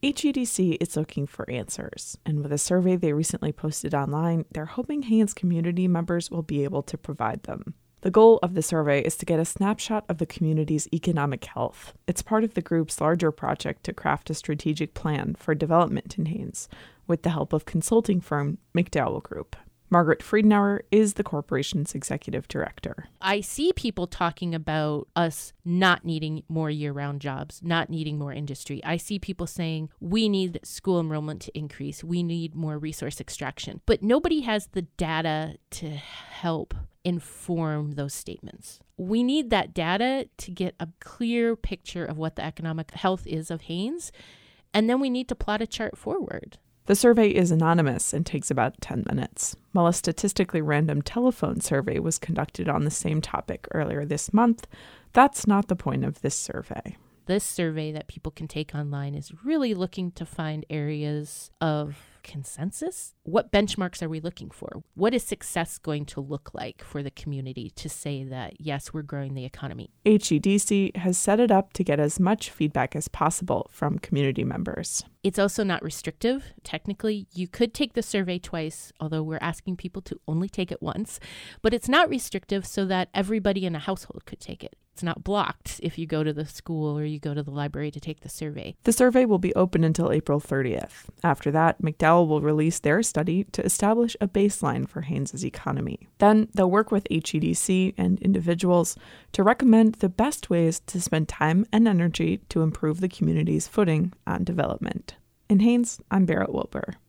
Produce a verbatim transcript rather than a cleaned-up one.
H E D C is looking for answers, and with a survey they recently posted online, they're hoping Haines community members will be able to provide them. The goal of the survey is to get a snapshot of the community's economic health. It's part of the group's larger project to craft a strategic plan for development in Haines, with the help of consulting firm McDowell Group. Margaret Friedenauer is the corporation's executive director. I see people talking about us not needing more year-round jobs, not needing more industry. I see people saying we need school enrollment to increase. We need more resource extraction. But nobody has the data to help inform those statements. We need that data to get a clear picture of what the economic health is of Haines, and then we need to plot a chart forward. The survey is anonymous and takes about ten minutes. While a statistically random telephone survey was conducted on the same topic earlier this month, that's not the point of this survey. This survey that people can take online is really looking to find areas of consensus. What benchmarks are we looking for? What is success going to look like for the community to say that, yes, we're growing the economy? H E D C has set it up to get as much feedback as possible from community members. It's also not restrictive. Technically, you could take the survey twice, although we're asking people to only take it once. But it's not restrictive so that everybody in a household could take it. It's not blocked if you go to the school or you go to the library to take the survey. The survey will be open until April thirtieth. After that, McDowell will release their study to establish a baseline for Haines' economy. Then they'll work with H E D C and individuals to recommend the best ways to spend time and energy to improve the community's footing on development. In Haines, I'm Barrett Wilbur.